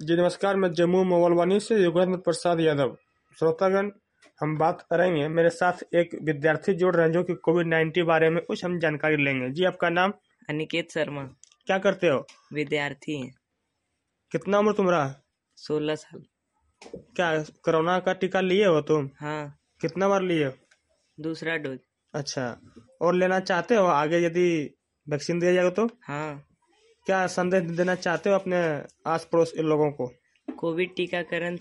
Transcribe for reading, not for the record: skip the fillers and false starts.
जी नमस्कार, मैं जम्मू मोबाइलवानी से योगेंद्र प्रसाद यादव। श्रोतागण, हम बात करेंगे, मेरे साथ एक विद्यार्थी जुड़ रहे हैं जो कि कोविड-19 बारे में कुछ हम जानकारी लेंगे। जी आपका नाम? अनिकेत शर्मा। क्या करते हो? विद्यार्थी हैं। कितना उम्र तुम्हारा? 16 साल। क्या कोरोना का टीका लिए हो तुम? हाँ, कितना बार लिए हो? दूसरा डोज। अच्छा, और लेना चाहते हो आगे यदि वैक्सीन दिया जाएगा तो? हाँ, क्या संदेश देना चाहते हो अपने आस पड़ोस के लोगों को? कोविड टीकाकरण